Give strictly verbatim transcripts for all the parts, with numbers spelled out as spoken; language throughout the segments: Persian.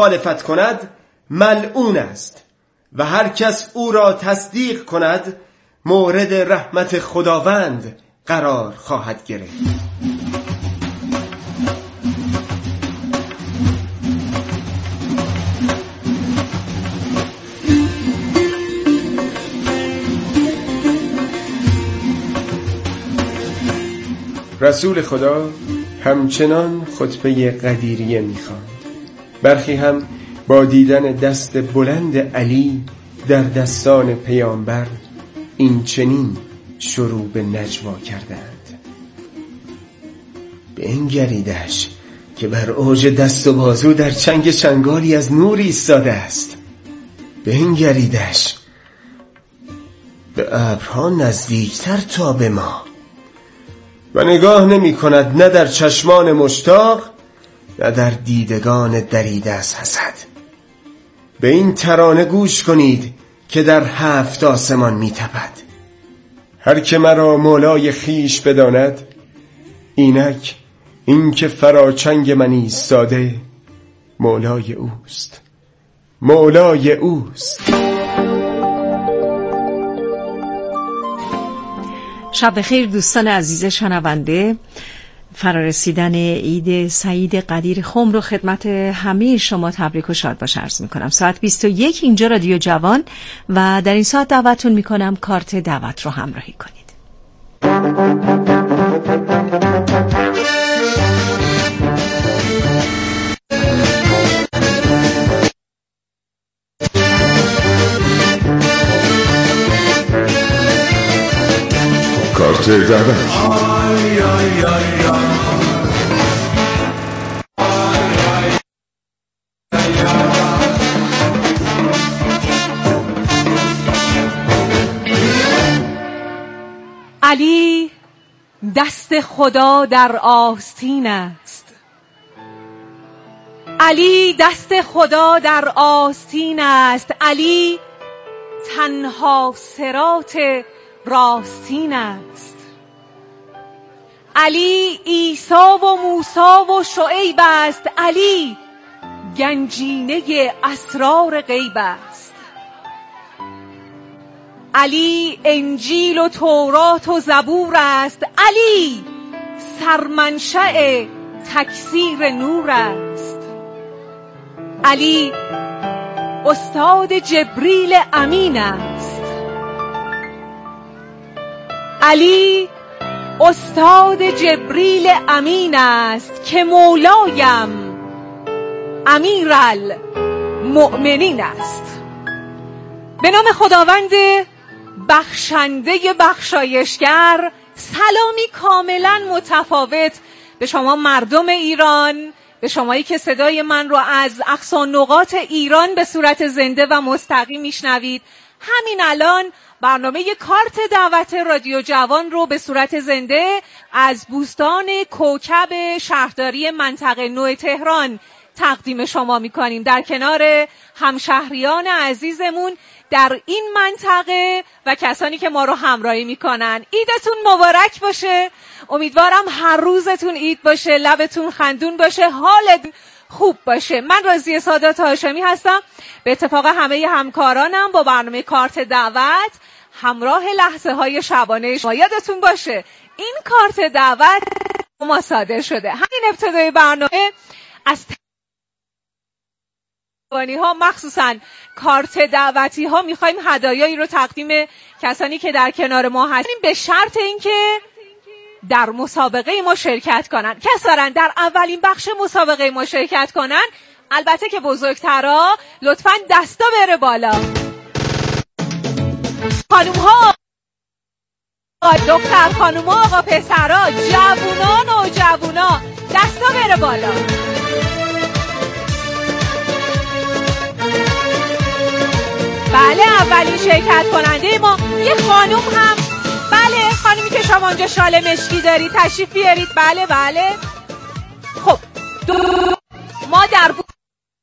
مخالفت کند ملعون است و هر کس او را تصدیق کند مورد رحمت خداوند قرار خواهد گرفت. رسول خدا همچنان خطبه قدیریه می‌خواند. برخی هم با دیدن دست بلند علی در دستان پیامبر این چنین شروع به نجوا کردند: بنگریدش که بر اوج دست و بازو در چنگ چنگالی از نور ایستاده است. بنگریدش به ابرها نزدیکتر تا به ما و نگاه نمی کند نه در چشمان مشتاق نه در دیدگان دریده از حسد. به این ترانه گوش کنید که در هفت آسمان می تپد: هر که مرا مولای خیش بداند، اینک این که فراچنگ من ایستاده مولای اوست، مولای اوست. شب بخیر دوستان عزیز شنونده. فرارسیدن عید سعید قدیر خم رو خدمت همه شما تبریک و شاد باش عرض میکنم. ساعت بیست و یک اینجا رادیو جوان و در این ساعت دعوتتون میکنم کارت دعوت رو همراهی کنید. کارت دعوت. علی دست خدا در آستین است. علی دست خدا در آستین است. علی تنها صراط راستین است. علی عیسی و موسی و شعیب است. علی گنجینه اسرار غیب است. علی انجیل و تورات و زبور است. علی سرمنشأ تکثیر نور است. علی استاد جبریل امین است. علی استاد جبریل امین است که مولایم امیرالمؤمنین است. به نام خداوند بخشنده بخشایشگر، سلامی کاملا متفاوت به شما مردم ایران، به شمایی که صدای من رو از اقصا نقاط ایران به صورت زنده و مستقیم میشنوید. همین الان برنامه کارت دعوت رادیو جوان رو به صورت زنده از بوستان کوکب شهرداری منطقه نو تهران تقدیم شما میکنیم، در کنار همشهریان عزیزمون در این منطقه و کسانی که ما رو همراهی میکنن. عیدتون مبارک باشه. امیدوارم هر روزتون عید باشه، لبتون خندون باشه، حالتون خوب باشه. من راضیه سادات هاشمی هستم. به اتفاق همه همکارانم با برنامه کارت دعوت همراه لحظه های شبانه شما. یادتون باشه این کارت دعوت ما صادر شده. همین ابتدای برنامه از ها مخصوصا کارت دعوتی ها میخوایم هدایایی رو تقدیم کسانی که در کنار ما هستیم، به شرط اینکه در مسابقه ما شرکت کنن. کسا در اولین بخش مسابقه ما شرکت کنن، البته که بزرگترها لطفاً دستا بره بالا. خانوم ها، دختر خانوم ها، آقا پسرها، جوونان و جوونا، دستا بره بالا. بله، اولین شرکت کننده ما یه خانوم هم. بله، خانومی که شما اونجا شال مشکی دارید تشریف بیارید. بله بله. خب دو ما در بو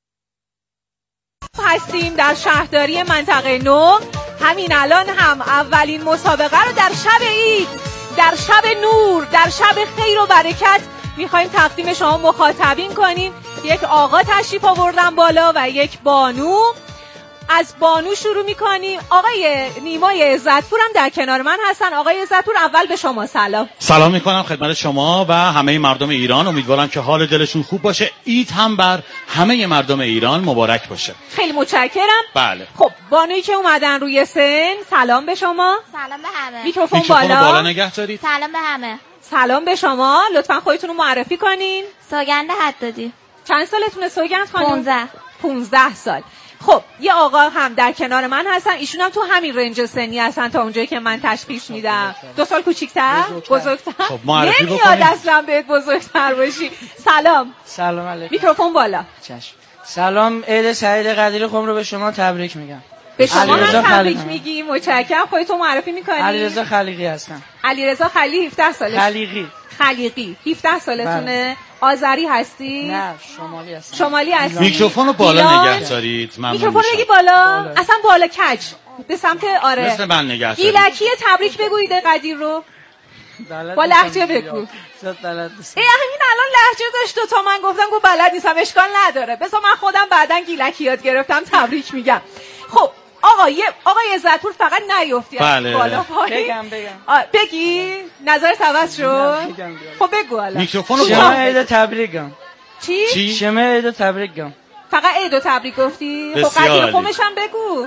هستیم در شهرداری منطقه نو. همین الان هم اولین مسابقه رو در شب عید، در شب نور، در شب خیر و برکت میخوایم تقدیم شما مخاطبین کنیم. یک آقا تشریف آوردن بالا و یک بانو. از بانو شروع میکنیم. آقای نیمای عزتپور هم در کنار من هستن. آقای عزتپور، اول به شما سلام. سلام میکنم خدمت شما و همه مردم ایران. امیدوارم که حال دلشون خوب باشه. عید هم بر همه مردم ایران مبارک باشه. خیلی متشکرم. بله. خب بانویی که اومدن روی سن، سلام به شما. سلام به همه. میکروفون میکروفون بالا. بالا نگه دارید. سلام به همه. سلام به شما. لطفا خودتون رو معرفی کنین. سوگند حدادی. چند سالتونه سوگند خانم؟ پانزده. پانزده سال. خب یه آقا هم در کنار من هستن. ایشون هم تو همین رنج سنی هستن تا اونجایی که من تشخیص میدم. دو سال کوچیک‌تر؟ بزرگتر؟ خب معرفی نمیاد بکنید. اصلا بهت بزرگتر باشی. سلام. سلام علیکم. میکروفون بالا. چشم. سلام، عید سعید قدیر خم رو به شما تبریک میگم. به شما علیرضا هم تبریک خلیقی. میگیم. متشکرم. خودتون معرفی میکنید. علیرضا خلیقی هستم. علیرضا خلیقی. هفده سالش. خلیقی. خلیقی. هفده سالتونه. آذری هستی؟ نه، شمالی هستم. شمالی هستی؟ میکروفون رو بالا ایران؟ نگه دارید. ممنون میکروفون میشم. بگی بالا. بالا. اصلا بالا کج به سمت آره مثل من نگه دارید. گیلکی تبریک بگویید قدیر رو بلد با نیستم لهجه زیاد. بگو. زیاد بلد نیستم. ای همین الان لهجه داشت دو تا من گفتم گفت بلد نیستم. اشکال نداره، بذار من خودم بعدن گیلکی یاد گرفتم تبریک میگم. خب آقای آقای عزتپور فقط نیفتی از بله. بالا پایین. بگم بگم. آ، بگی نظر عوض شد. بگم، بگم. خب بگو حالا. میکروفون رو شما بالا. عید تبریکم. چی؟ چی؟ شما عید تبریکم. فقط عید و تبریک گفتی؟ خب بسیار قدیر عالی. خمش هم بگو.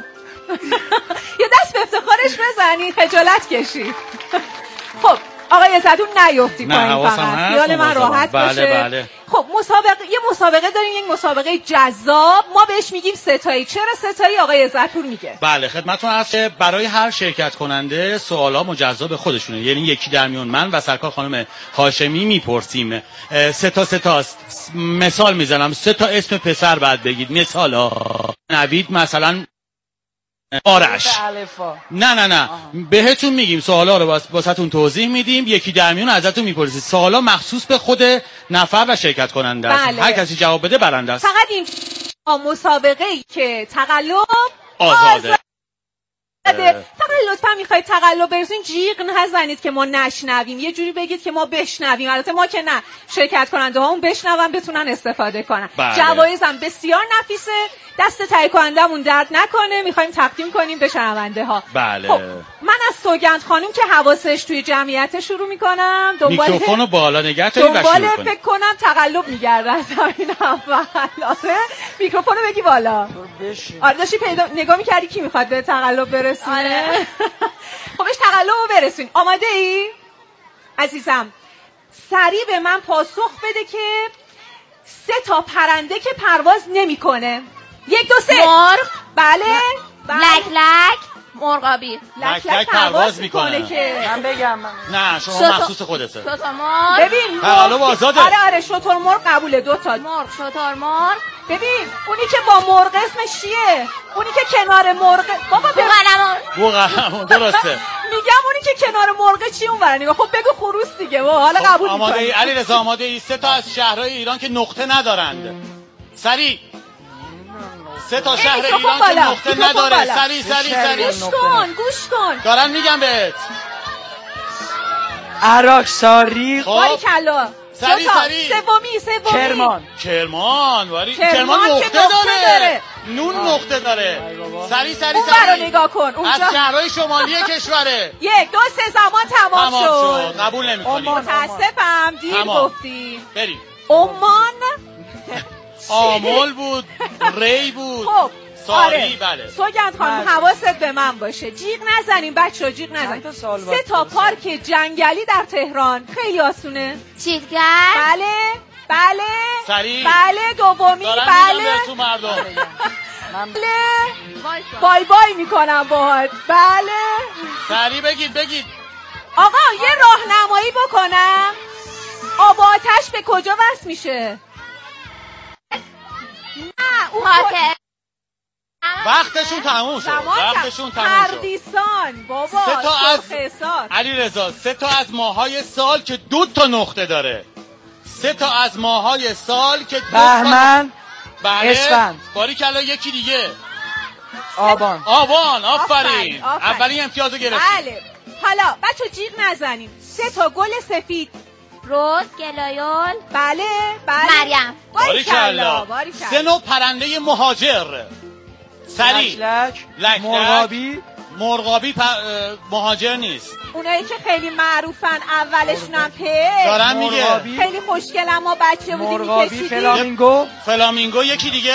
یه دست به افتخارش بزنی، خجالت کشی. خب آقای عزتپور نیفتی نه، پایین حواسم فقط. هست، خیال من مواظبم. راحت بله، باشه. بله. خب مسابقه یه مسابقه داریم، یک مسابقه جذاب. ما بهش میگیم ستایی. چرا ستایی آقای عزتپور میگه؟ بله خدمتتون هست که برای هر شرکت کننده سوالا مجزا به خودشونه. یعنی یکی در میون من و سرکار خانم هاشمی میپرسیم. اه، سه تا سه تاست. مثال میزنم، سه تا اسم پسر بعد بگید. مثال ها نوید مثلا آرش. الفا. نه نه نه بهتون میگیم سوالا رو واس- واسهتون توضیح میدیم. یکی در میون ازتون میپرسید. سوالا مخصوص به خود نفر و شرکت کننده است. بله. هر کسی جواب بده برنده است. فقط این مسابقه ای که تقلب آزاده. آزاده. فقط لطفا میخواید تقلب برسین جیغ نزنید که ما نشنویم. یه جوری بگید که ما بشنویم. البته ما که نه، شرکت کننده ها اون بشنون بتونن استفاده کنن. بله. جوایزم بسیار نفیسه. دست تهیه کنندمون درد نکنه. میخوایم تقدیم کنیم به شنونده ها. بله. خب من از سوگند خانم که حواسش توی جمعیت شروع میکنم. دنبال میکروفون رو بالا نگه دارید و دنبال شروع کنید. فکر کنم تقلب میگردن همین اول. آره میکروفون رو بگی بالا. برو بشین. آره داشتی پیدا نگاه میکردی کی میخواد به تقلب برسونه. آره. خب بهش تقلب رو برسون. آماده ای؟ عزیزم سریع به من پاسخ بده که سه تا پرنده که پرواز نمیکنه. یک دو سه. مرغ. بله. بله. لک لک. مرغابی. لک لک لک پرواز پرواز میکنه. میکنه که من بگم من. نه شما شطور- مخصوص خودته. شترمرغ. ببین تقلب مرغ- آزاده. آره آره شترمرغ قبوله دو تا. مرغ. شترمرغ. ببین اونی که با مرغ اسمش چیه؟ اونی که کنار مرغ بابا ببین بوقلمون. بوقلمون درسته. میگم اونی که کنار مرغ چی اون ور نگاه. خب بگو خروس دیگه. و حالا قبول آماده ای می‌کنی. علیرضا؟ آماده ای؟ سه تا از شهرهای ایران که نقطه ندارند. سریع. سه تا شهر میکروفون ایران که بالا. نقطه میکروفون نداره. بالا. سریع سریع سریع. گوش کن گوش کن. دارن میگم بهت. عراق، ساری. خب باریکلا. سریع دو تا. سریع. سومی سومی. کرمان. کرمان واری کرمان کرمان که نقطه نقطه داره. داره. نون نقطه داره. سریع سریع اون ور رو سریع. نگاه کن. از اونجا شهرهای شمالی کشوره. یک دو سه زمان تمام تمام شد. شد. قبول نمی‌کنی. متاسفم دیر تمام. گفتی. بریم. عمان. آمل بود، ری بود. خب ساری آره. بله. سوگند خانم بله. حواست به من باشه. جیغ نزنیم بچه‌ها جیغ نزنیم. چند تا سوال سه باید تا بپرسم؟ پارک جنگلی در تهران. خیلی آسونه. چیتگر. بله بله سریع. بله دومی دارن بله میگم تو مردم. بله وایسا. بای بای میکنم باهات. بله سریع بگید بگید. آقا یه راهنمایی بکنم. آب و آتش به کجا وصل میشه؟ نه اون پاکه. وقتشون تموم شد. زمان وقتشون تموم شد. پردیسان بابا سه تا از سرخ علیرضا سه تا از ماهای سال که دو تا نقطه داره. سه تا از ماهای سال که دو تا بهمن. بله. اسفند. باریکلا یکی دیگه. آبان. آبان. آفرین. آفرین، آفرین. اولین امتیازو گرفتی. بله حالا بچه جیغ نزنیم. سه تا گل سفید روز، گلایول. بله بله. مریم. باریکلا. سه نوع پرنده مهاجر. سری. لک لک. مرغابی. مرغابی پ... مهاجر نیست. اونایی که خیلی معروفن اولشون هم په دارم میگه. خیلی خوشگلم، ما بچه بودیم میکشیدیم. فلامینگو. فلامینگو. یکی دیگه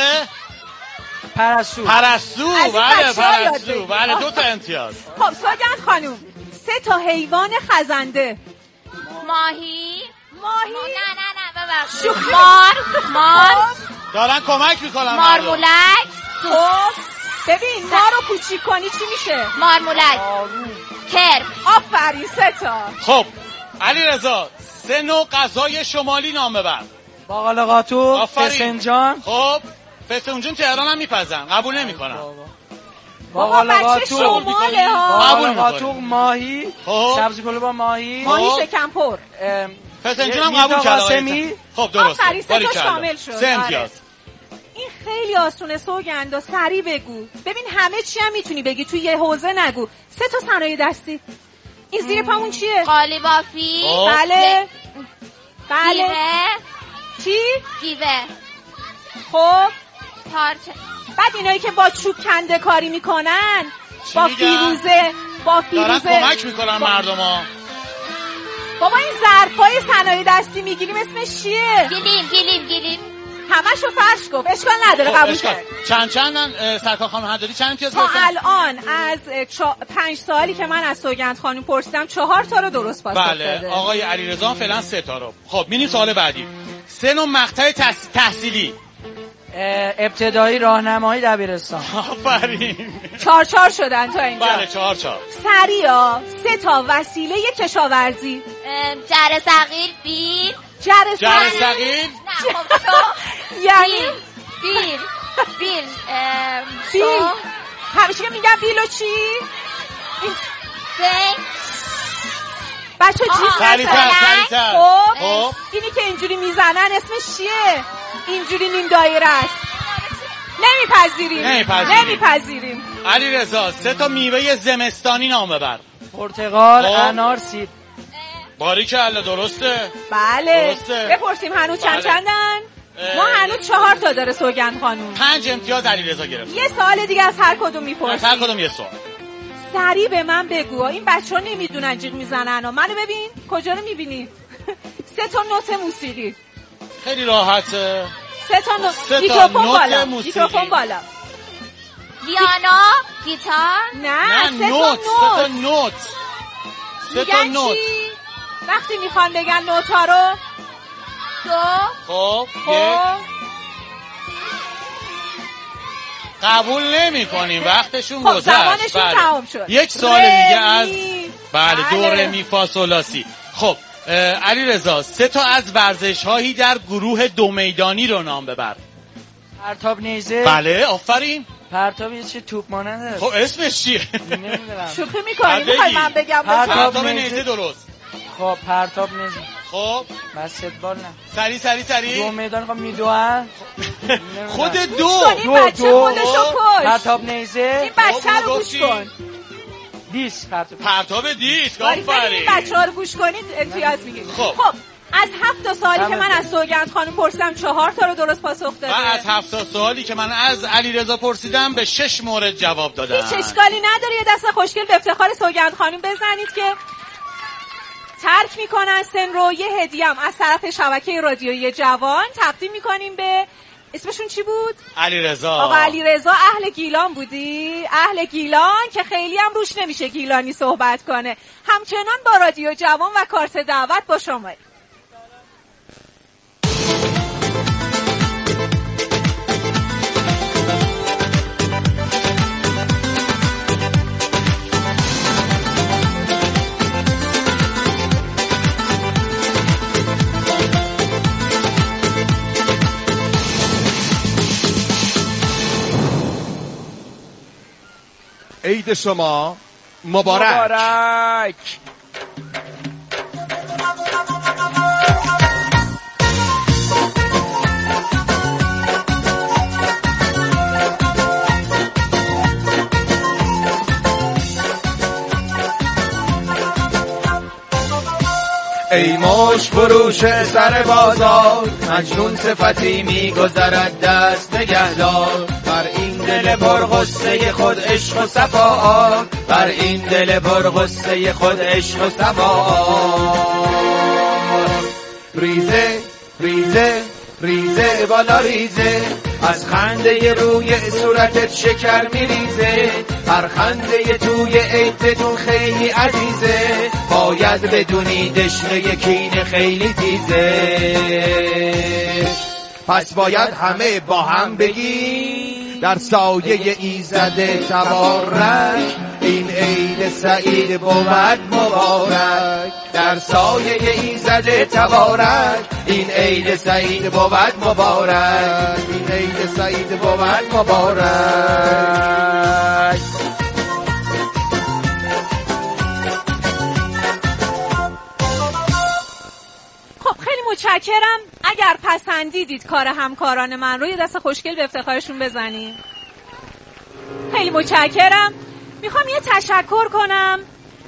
پرستو. پرستو. بله پرستو. بله دو تا امتیاز. خب سوگند خانوم، سه تا حیوان خزنده. ماهی. ماهی. نه نه نه ببخشید. مار. مار. دارن کمک میکنن. مارمولک. خب ببین ما رو کوچیک کنی چی میشه؟ مارمولک. کرم. آفرین سه تا. خب علیرضا سه نوع غذای شمالی نام ببر. باقلا قاطو. فسنجان. خب فسنجان تهران هم میپزن، قبول نمیکنم. باقلا قاطو. شماله ها. باقلا قاطو ماهی. سبزی پلو با ماهی. ماهی شکم پر. فسنجان هم قبول کرد. خب درسته. آفرین سه تا شامل شد. سه امتیاز. این خیلی آسونه سوگندا، سریع بگو. ببین همه چی هم میتونی بگی، توی یه حوزه نگو. سه تا صنایع دستی. این زیر پامون چیه؟ قالی بافی. بله بله. گیوه. چی؟ گیوه. خب تارچه. بعد اینایی که با چوب کنده کاری میکنن، با فیروزه با فیروزه دارن کمک میکنن مردما. بابا این ظرفای صنایع دستی میگیریم اسمش چیه؟ گلیم گلیم گلیم. همشو فرش گفت، اشکال نداره. خب قبول کرد. چند چندن سرکار خانم حدادی؟ چند امتیاز تا الان از چا... پنج سوالی که من از سوگند خانم پرسیدم چهار تا رو درست پاسخ داده. بله آقای علیرضا فعلا سه تا رو. خب میریم سوال بعدی. سه نوع مقطع تحص... تحصیلی. ابتدایی، راهنمایی، دبیرستان. آفرین. چهار چهار شدن تا اینجا. بله چهار چهار. سریعا سه تا وسیله کشاورزی. جره ثقیل. بیل. جره ثقیل. نه خب تو یعنی بیل بیل بیل. همیشه که میگم بیلو چی؟ زنگ. بچه جیب سریعتر سریعتر. خب اینی که اینجوری میزنن اسمش چیه؟ اینجوری نیم دایره است. نمیپذیریم نمیپذیریم نمیپذیریم. علیرضا سه تا میوه زمستانی نام ببر. پرتقال، انار، سیب. باریکلا درسته. بله درسته. بپرسیم هنوز چند چندن؟ ما هنوز چهار تا داره سوگند خانوم. پنج امتیاز علیرضا گرفت. یه سوال دیگه از هر کدوم میپرسیم. هر کدوم یه سوال. سریع به من بگو، این بچه‌ها نمیدونن جیغ میزنن و منو ببین کجا رو میبینی. سه تا نوت موسیقی. خیلی راحته. سه تا نوت. سه تا میکروفون نوت بالا. موسیقی. میکروفون بالا. پیانو، گیتار. نه نه سه نوت. تا سه تا نوت. سه تا نوت. وقتی میخوان بگن نوت ها رو دو. خب خب قبول نمی کنیم وقتشون خب گذشت. زمانشون بله. تمام شد. یک سوال دیگه از بله دو بله. ره می فا sol لا سی. خب علیرضا سه تا از ورزش هایی در گروه دو میدانی رو نام ببر. پرتاب نیزه. بله آفرین. پرتاب یه چه توپ ماننده. خب اسمش چیه؟ نمیدونم. شوخی می‌کنی میخوای من بگم؟ پرتاب نیزه درست. خب پرتاب نیزه. خب بسکتبال نه. سری سری سری. دو میدان خب میدوئن. خود دو. دو بچه خودشو کش. پرتاب نیزه. این بچه رو گوش کن. دیس پرتاب. پرتاب دیس. آفرین. این بچه‌ها رو گوش کنید امتیاز میگیرید. خب از هفت تا سوالی که من از سوگند خانم پرسیدم چهار تا رو درست پاسخ داده. و از هفت تا سوالی که من از علیرضا پرسیدم به شش مورد جواب دادم. هیچ اشکالی نداره، یه دست خوشگل به افتخار سوگند خانم بزنید که ترک میکنن سن رو. یه هدیه هم از طرف شبکه رادیویی جوان تقدیم میکنیم به اسمشون چی بود؟ علیرضا. آقا علیرضا. اهل گیلان بودی؟ اهل گیلان که خیلی هم روش نمیشه گیلانی صحبت کنه. همچنان با رادیو جوان و کارت دعوت با شما. عید شما مبارک. مبارک. ای مشت فروش سر بازار، مجنون صفتی میگذرد دست نگهدار. بر این دل پرغصه خود عشق و صفا، بر این دل پرغصه خود عشق و صفا. ریزه ریزه ریزه بالا ریزه، از خنده روی صورتت شکر میریزه. هر خنده توی عیدتون خیلی عزیزه، باید بدونی دشنه کینه خیلی تیزه. پس باید همه با هم بگی در سایه ایزد تبارک، این عید سعید بود مبارک. در سایه ایزد تبارک، این عید سعید بود مبارک. این عید سعید بود مبارک. خب خیلی متشکرم. اگر پسندیدید کار همکاران من رو، یه دست خوشگل به افتخارشون بزنیم. خیلی متشکرم. میخوام یه تشکر کنم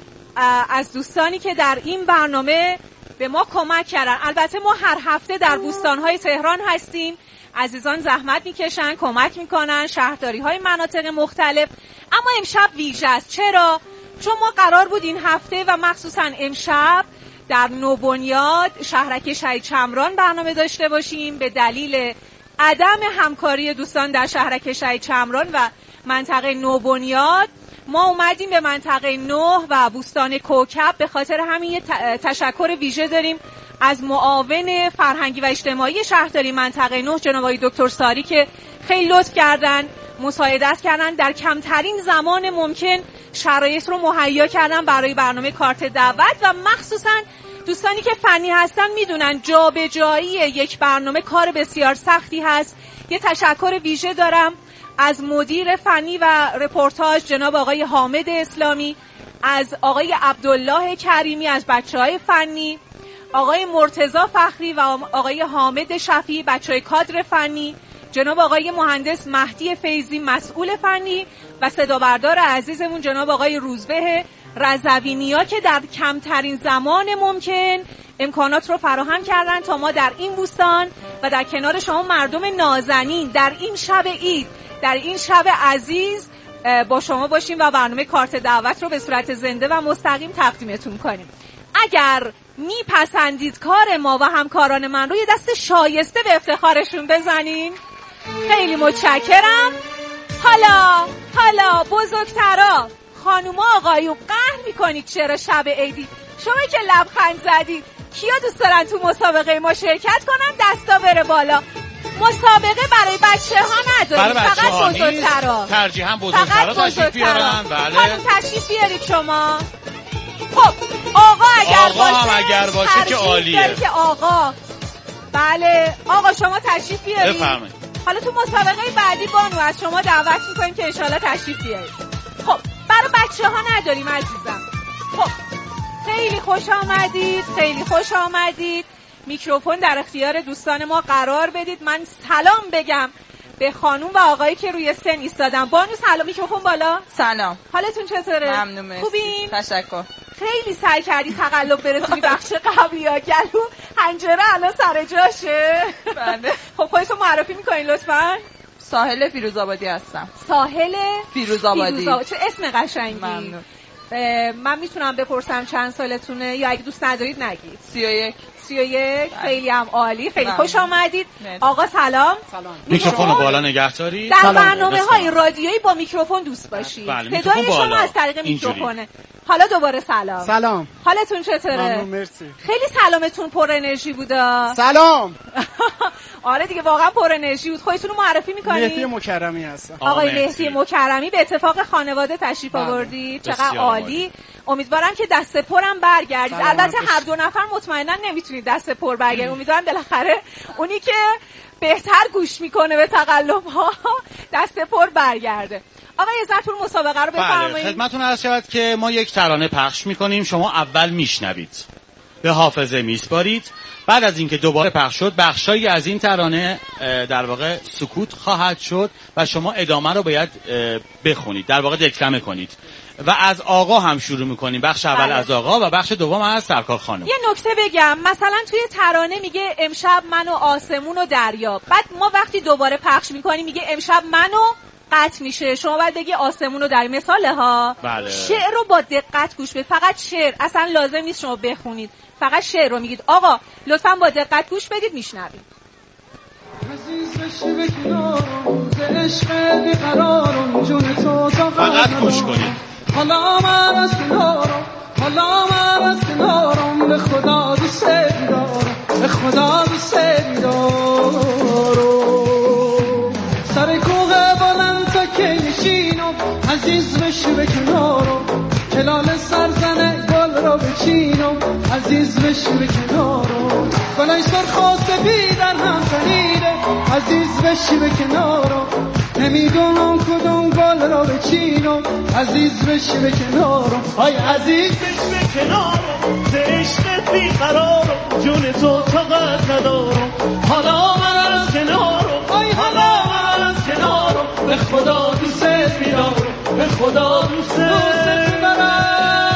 از دوستانی که در این برنامه به ما کمک کردن. البته ما هر هفته در بوستان‌های تهران هستیم، عزیزان زحمت میکشن، کمک میکنن، شهرداری‌های مناطق مختلف. اما امشب ویژه است. چرا؟ چون ما قرار بود این هفته و مخصوصا امشب در نوبنیاد شهرک شهید چمران برنامه داشته باشیم. به دلیل عدم همکاری دوستان در شهرک شهید چمران و منطقه نوبنیاد، ما اومدیم به منطقه نه و بوستان کوکب. به خاطر همین یه تشکر ویژه داریم از معاون فرهنگی و اجتماعی شهرداری منطقه نه جناب آقای دکتر ساری که خیلی لطف کردن، مساعدت کردن، در کمترین زمان ممکن شرایط رو مهیا کردن برای برنامه کارت دعوت. و مخصوصا دوستانی که فنی هستن میدونن جابجایی یک برنامه کار بسیار سختی هست. یه تشکر ویژه دارم از مدیر فنی و رپورتاج جناب آقای حامد اسلامی، از آقای عبدالله کریمی از بچه‌های فنی، آقای مرتضی فخری و آقای حامد شفیعی بچه‌های کادر فنی، جناب آقای مهندس مهدی فیضی مسئول فنی و صدابردار عزیزمون جناب آقای روزبه رضوینیا که در کمترین زمان ممکن امکانات رو فراهم کردن تا ما در این بوستان و در کنار شما مردم نازنین در این شب عید، در این شب عزیز با شما باشیم و برنامه کارت دعوت رو به صورت زنده و مستقیم تقدیمتون کنیم. اگر میپسندید کار ما و همکاران من رو، یه دست شایسته به افتخارشون بزنین. خیلی متشکرم. حالا حالا بزرگترا، خانوما آقایون، قهر میکنید چرا شب عیدی؟ شما که لبخند زدید، کیا دوست دارن تو مسابقه ما شرکت کنن؟ دستا بره بالا. مسابقه برای بچه ها نداریم، فقط بزرگترا. ترجیحاً بزرگترا تشریف بیارن. بله. خانم تشریف بیارید شما. خب آقا اگر آقا باشه هم اگر باشه که عالیه. که آقا بله آقا شما تشریف بیارید. بفرمایید. حالا تو مسابقه بعدی بانو از شما دعوت میکنیم که انشالله تشریف بیارید. خب برای بچه ها نداریم عزیزم. خب خیلی خوش آمدید، خیلی خوش آمدید. میکروفون در اختیار دوستان ما قرار بدید. من سلام بگم به خانوم و آقایی که روی سن ایستادن. بانو سلام، میکروفون بالا. سلام، حالتون چطوره؟ ممنون، مرسی. خوبین؟ تشکر. خیلی سعی کردی تقلب برسونی بخش قبلی ها. گلو حنجره الان سر جاشه. بله. خب خودتون معرفی میکنین لطفاً؟ ساحل فیروزآبادی هستم. ساحل فیروزآبادی. فیروزآباد. چه اسم قشنگی. ممنون. من میتونم بپرسم چند سالتونه یا اگه دوست ندارید نگید؟ سی و یک. سی و یک. خیلی هم عالی، خیلی خوش آمدید. آقا سلام. سلام. میکروفون رو بالا نگه دارید. در برنامه های رادیویی با میکروفون دوست باشید. بله. صدای شما از طریق میکروفونه. حالا دوباره سلام. سلام. حالتون چطوره؟ ممنون، مرسی. خیلی سلامتون پر انرژی بودا. سلام. آره دیگه واقعا پر انرژی بود. خودتون رو معرفی می‌کنید؟ مهدی مکرمی هستم. آقای مهدی مکرمی به اتفاق خانواده تشریف آوردید. چقدر عالی. امیدوارم که دست پرم برگردید. البته هر دو نفر مطمئنا نمیتونید دست پر برگردید. امیدوارم بالاخره اونی که بهتر گوش میکنه به تقلب‌ها دست پر برگرده. آقای عزت‌پور مسابقه رو بفرمایید. بله، خدمتتون عرض شود که ما یک ترانه پخش می‌کنیم، شما اول میشنوید. به حافظه میسپارید. بعد از اینکه دوباره پخش شد بخشایی از این ترانه در واقع سکوت خواهد شد و شما ادامه رو باید بخونید، در واقع دکلمه کنید و از آقا هم شروع میکنیم. بخش اول بله. از آقا و بخش دوم از سرکار خانم. یه نکته بگم، مثلا توی ترانه میگه امشب من و آسمون و دریا، بعد ما وقتی دوباره پخش میکنیم میگه امشب من و قطع میشه، شما باید بگی آسمون و دریا. مثاله ها بله. شعر رو با دقت گوش بدید، فقط شعر، اصلا لازم نیست شما بخونید، فقط شعر رو میگید. آقا لطفاً با دقت گوش بدید، میشنوید. فقط گوش کنید. حالا من از کنارم، حالا من از کنارم، به خدا دوست دارم، به خدا دوست دارم. سر کوه بلند تا که نشینم، عزیز بشی به کنارم، کلال سرزنه گل را بچینم، عزیز بشی به کنارم. گلای سرخ بی در هم تنیده، عزیز بشی به کنارم، نمیدونم کدوم گل را بچینم، عزیز بشی به کنارم. آی عزیز بشی به کنارم، ز عشق بیقرارم، جون تو طاقت ندارم، حالا من از کنارم، آی حالا من از کنارم، به خدا دوست می‌دارم، به خدا دوست می‌دارم.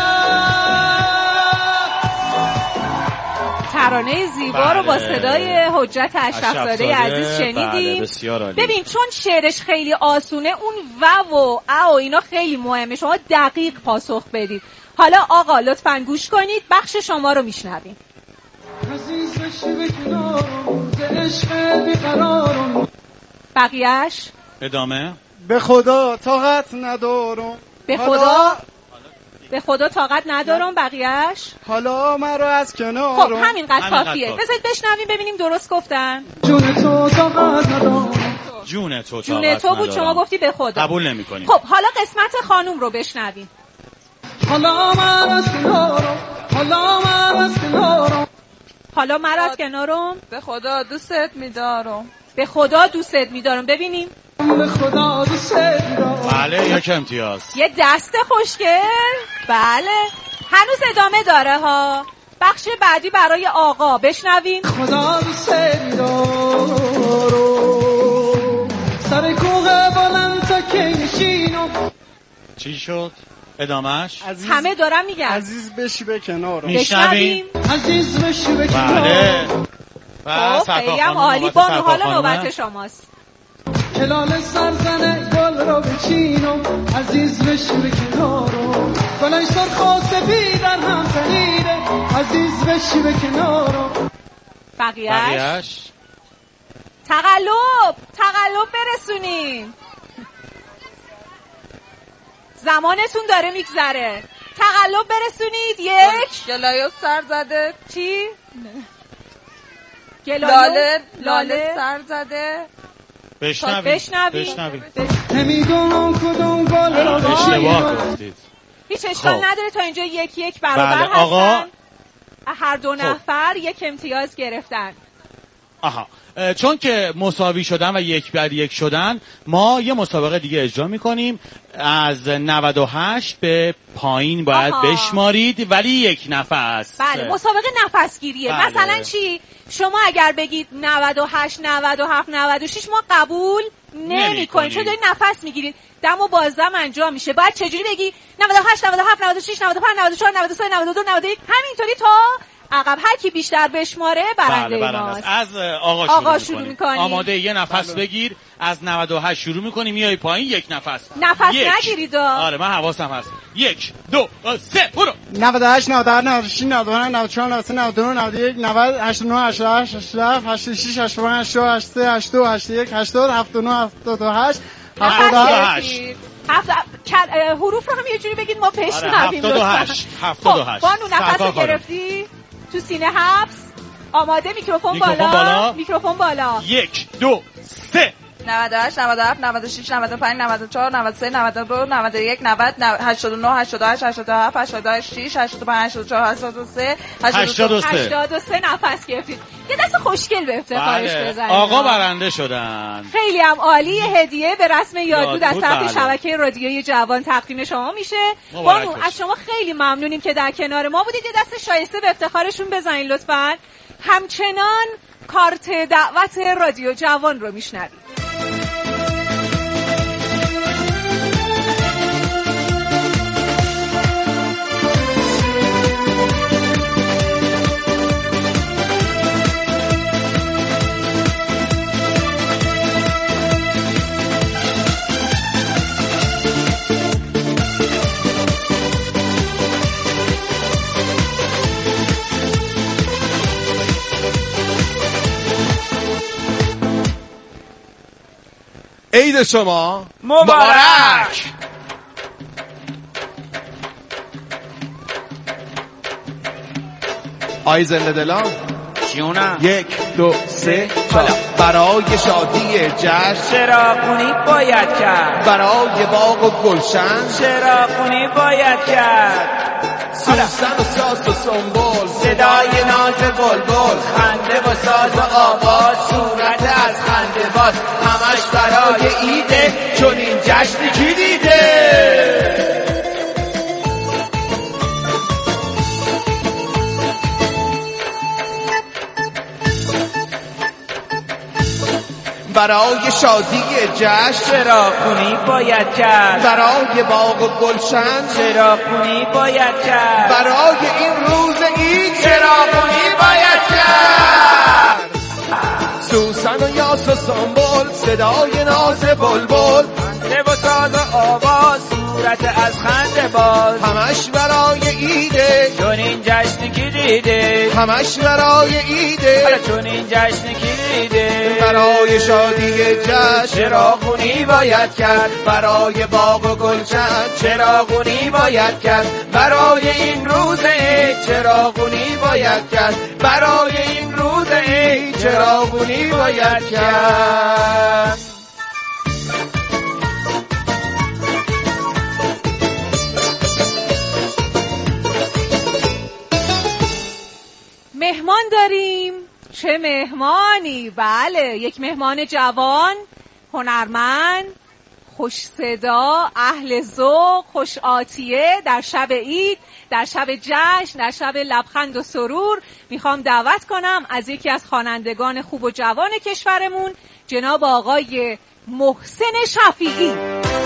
ترانه زیبا رو با صدای حجت اشرف‌زاده عزیز شنیدیم. ببین چون شعرش خیلی آسونه، اون و و ا و اینا خیلی مهمه، شما دقیق پاسخ بدید. حالا آقا لطفاً گوش کنید، بخش شما رو میشنویم. عزیز بشی به کنارم، ز عشق بیقرارم. بقیه‌اش ادامه. به خدا طاقت ندارم، به خدا به خدا طاقت ندارم. بقیه‌اش حالا مرا از کنارم. خب همینقدر کافیه. بذارید بشنویم ببینیم درست گفتن. جون تو طاقت ندارم، جون تو طاقت جون تو بود، شما گفتی به خدا. قبول نمی‌کنیم. خب حالا قسمت خانوم رو بشنویم. حالا من از کنارم، حالا من از کنارم، حالا من از کنارم، به خدا دوستت می‌دارم، به خدا دوستت می‌دارم. ببینیم. به خدا دوست می‌دارم. بله یک امتیاز. یه دست خوشگل. بله هنوز ادامه داره ها. بخش بعدی برای آقا بشنویم. خدا دوست می‌دارم، سر کوه بلند تا که نشینم. چی شد؟ ادامهش؟ همه دارم میگن عزیز بشی به کنارم. بشنویم. عزیز بشی به بله. خب خیلی هم عالی. بانو حالا نوبت شماست. کلال سرزنه گل را بچینم، عزیز بشی به کنارم، گلای سرخ بی در هم تنیده، عزیز بشی به کنارم. بقیهش تقلب تقلب برسونیم، زمانتون داره میگذره. تقلب برسونید. یک گلایو سر زده. چی؟ لاله لاله سر زده. بشنوید بشنوید. نمیدونم کدوم گل را اشتباه گفتید. هیچ اشکال نداره، تا اینجا یک یک برابر بله. هستن. آقا هر دو نفر یک امتیاز گرفتن. آها، چون که مساوی شدن و یک بر یک شدن، ما یه مسابقه دیگه اجرا میکنیم. از نود و هشت به پایین باید آها. بشمارید، ولی یک نفس. بله مسابقه نفسگیریه. بله. مثلا چی؟ شما اگر بگید نود و هشت نود و هفت نود و شش ما قبول نمی کنیم، چون دارید نفس میگیرید. دم و بازدم انجام میشه. باید چجوری بگی نود و هشت نود و هفت نود و شش نود و پنج نود و چهار نود و سه نود و دو نود و یک، همینطوری تا عقب. هر کی بیشتر بشماره برنده بله ماست. از آقا شروع, آقا شروع میکنیم. آماده؟ یه نفس بله. بگیر. از نود و هشت شروع میکنیم، میای پایین یک نفس. نفس نگیرید. آره من حواسم هست. یک دو سه برو. نود و هشت نود و هفت نود و شش نود و پنج نود و چهار نود و سه نود و دو نود و یک نود هشتاد و نه هشتاد و هشت هشتاد و هفت هشتاد و شش هشتاد و پنج هشتاد و هشت هشتاد و سه هشتاد و یک هشتاد هفتاد و نه هفتاد و هشت هفتاد و هشت. هفت حروف رو هم یه جوری بگید ما بشنویم. هفتاد و هشت هفتاد و هشت. بانو نفس گرفتی؟ تو سینه حبس. آماده؟ میکروفون بالا. بالا. میکروفون بالا. یک دو سه نود و هشت نود و هفت نود و شش نود و پنج نود و چهار نود و سه نود و دو نود و یک نود هشتاد و نه هشتاد و هشت هشتاد و هفت هشتاد و شش هشتاد و پنج هشتاد و چهار هشتاد و سه هشتاد و سه هشتاد و سه نفس گرفتید. یه دست خوشگل به افتخارش بله. بزنید. آقا برنده شدن. خیلی هم عالی. هدیه به رسم یادبود از طرف بله. شبکه رادیوی جوان تقدیم شما میشه. بانو از شما خیلی ممنونیم که در کنار ما بودید. یه دست شایسته به افتخارشون بزنید لطفاً. همچنان کارت دعوت رادیو جوان رو میشنوید. عید شما مبارک. آی زنده دلان جونم. یک دو سه چهار. برای شادی جشن چراغونی باید کرد. برای باغ و گلشن چراغونی باید کرد. سوسن و ساز و سنبول صدای ناز بلبل خنده و ساز و آواز صورت از خنده باز همش برای ایده چون این جشنی کی دیده. برای شادی جشن چراغونی باید کرد. برای باغ و گلشن چراغونی باید کرد. برای این روز عید چراغونی باید کرد. سوسن و یاس و سنبول صدای ناز بلبل خنده و ساز و آواز صورت از خنده باز همش برای ایده چون این جشنی کی دیده. همش برای ایده چون این جشنی کی دیده. برای شادی جشن چراغونی باید کرد. برای باغ و گلشن چراغونی باید کرد. برای این روز عید چراغونی باید کرد. برای این روز عید چراغونی باید کرد. مهمان داریم. چه مهمانی؟ بله، یک مهمان جوان، هنرمند، خوش صدا، اهل ذوق، خوش آتیه در شب عید، در شب جشن، در شب لبخند و سرور. میخوام دعوت کنم از یکی از خوانندگان خوب و جوان کشورمون، جناب آقای محسن شفیعی.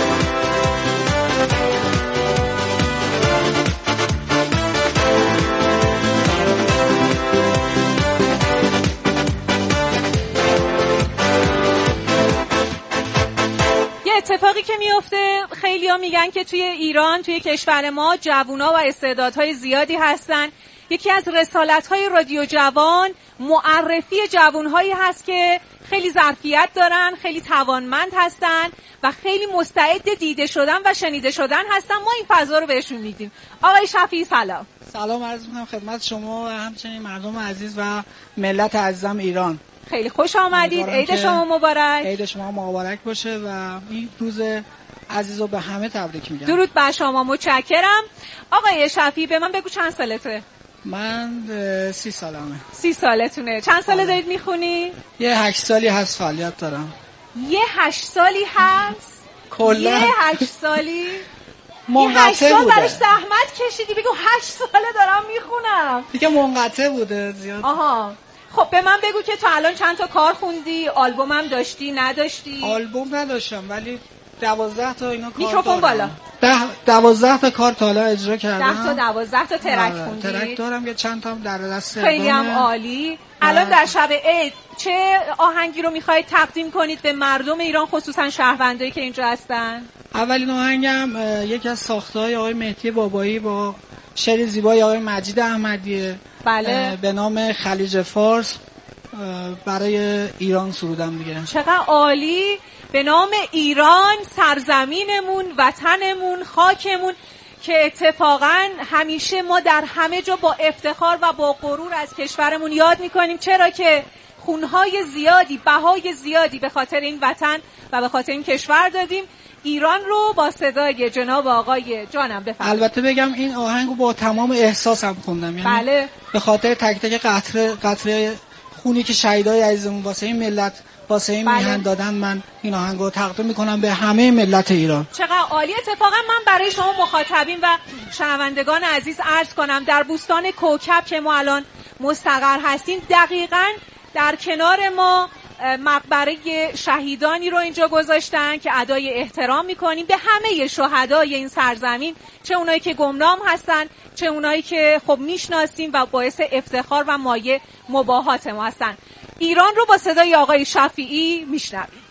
اتفاقی که میفته، خیلی ها میگن که توی ایران، توی کشور ما جوونا و استعدادهای زیادی هستن. یکی از رسالت‌های رادیو جوان معرفی جوانهایی هست که خیلی ظرفیت دارن، خیلی توانمند هستن و خیلی مستعد دیده شدن و شنیده شدن هستن. ما این فضا رو بهشون میدیم. آقای شفیعی سلام. سلام عرض می‌کنم خدمت شما و همچنین مردم عزیز و ملت عزیزم ایران. خیلی خوش آمدید. عید شما مبارک. عید شما مبارک باشه و این روز عزیز رو به همه تبریک میگم. درود بر شما. متشکرم. آقای شفیعی به من بگو چند سالته؟ من سی سالمه. سی سالتونه. چند ساله دارید میخونی؟ یه هشت سالی هست فعالیت دارم. یه هشت سالی هست؟ کلا یه هشت سالی؟ منقطع هشت سال بوده. برش زحمت کشیدی بگو هشت ساله دارم میخونم. دیگه منقطع بوده زیاد. آها. خب به من بگو که تا الان چند تا کار خوندی؟ آلبوم هم داشتی نداشتی؟ آلبوم نداشتم ولی دوازده تا اینا کار میکروفون بالا. ده دوازده تا کار تا حالا اجرا کردم. ده تا دوازده تا ترک خوندی؟ ترک دارم، یه چند تا هم در دست. خیلی هم عالی. الان در شب عید چه آهنگی رو میخواید تقدیم کنید به مردم ایران، خصوصا شهروندایی که اینجا هستن؟ اولین آهنگم یکی از ساخته‌های آقای مهدی بابایی با شعر زیبای آقای مجید احمدیه. بله. به نام خلیج فارس برای ایران سرودم دیگه. چقدر عالی. به نام ایران، سرزمینمون، وطنمون، خاکمون که اتفاقا همیشه ما در همه جا با افتخار و با غرور از کشورمون یاد میکنیم، چرا که خونهای زیادی، بهای زیادی به خاطر این وطن و به خاطر این کشور دادیم. ایران رو با صدای جناب آقای جانم بفرمایید. البته بگم این آهنگو با تمام احساسم خوندم، یعنی بله. به خاطر تک تک قطره قطره خونی که شهیدای عزیزمون واسه این ملت واسه این بله. میهن دادن، من این آهنگو تقدیم میکنم به همه ملت ایران. چقدر عالی. اتفاقا من برای شما مخاطبین و شنوندگان عزیز عرض کنم در بوستان کوکب که ما الان مستقر هستیم، دقیقاً در کنار ما مقبره شهیدانی رو اینجا گذاشتن که ادای احترام میکنیم به همه شهدای این سرزمین، چه اونایی که گمنام هستن، چه اونایی که خب میشناسیم و باعث افتخار و مایه مباهات ما هستن. ایران رو با صدای آقای شفیعی میشنویم.